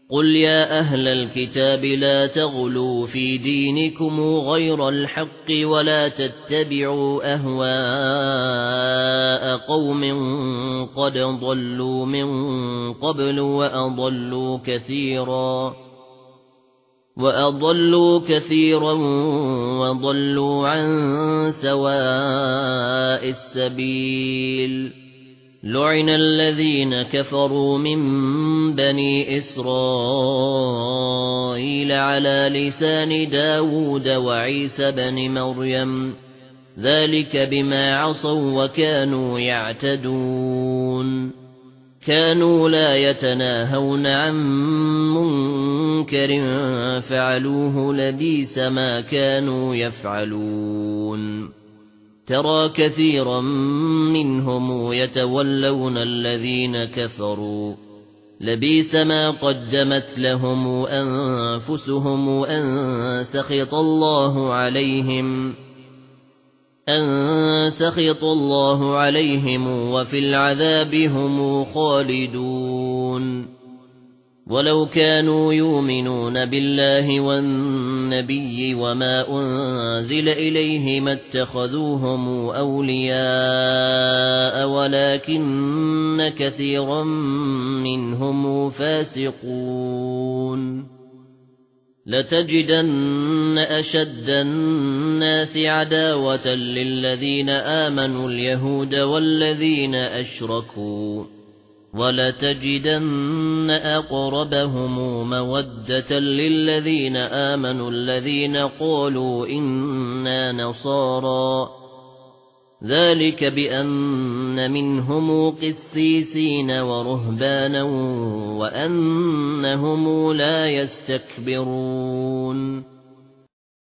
قُلْ يَا أَهْلَ الْكِتَابِ لَا تَغْلُوا فِي دِينِكُمْ غَيْرَ الْحَقِّ وَلَا تَتَّبِعُوا أَهْوَاءَ قَوْمٍ قَدْ ضَلُّوا مِن قَبْلُ وَأَضَلُّوا كَثِيرًا وَضَلُّوا عَن سَوَاءِ السَّبِيلِ لُعِنَ الَّذِينَ كَفَرُوا مِن بَنِي إِسْرَائِيلَ عَلَى لِسَانِ دَاوُودَ وَعِيسَى بْنِ مَرْيَمَ ذَلِكَ بِمَا عَصَوا وَكَانُوا يَعْتَدُونَ كَانُوا لَا يَتَنَاهَوْنَ عَن مُنكَرٍ فَعَلُوهُ لَبِئْسَ مَا كَانُوا يَفْعَلُونَ تَرَى كَثِيرًا مِنْهُمْ يَتَوَلَّوْنَ الَّذِينَ كَفَرُوا لَبِئْسَ ما قَدَّمَتْ لَهُمْ أَنفُسُهُمْ أَن سَخِطَ اللَّهُ عَلَيْهِمْ وَفِي الْعَذَابِ هُمْ خَالِدُونَ وَلَوْ كَانُوا يُؤْمِنُونَ بِاللَّهِ وَالنَّبِيِّ وَمَا أُنْزِلَ إِلَيْهِ مَا اتَّخَذُوهُمْ أَوْلِيَاءَ وَلَكِنَّ كَثِيرًا مِنْهُمْ فَاسِقُونَ لَتَجِدَنَّ أَشَدَّ النَّاسِ عَدَاوَةً لِلَّذِينَ آمَنُوا الْيَهُودَ وَالَّذِينَ أَشْرَكُوا وَلَتَجِدَنَّ أَقْرَبَهُم مَّوَدَّةً لِلَّذِينَ آمَنُوا الَّذِينَ قَالُوا إِنَّا نَصَارَى ذَلِكَ بِأَنَّ مِنْهُمْ قِسِّيسِينَ وَرُهْبَانًا وَأَنَّهُمْ لَا يَسْتَكْبِرُونَ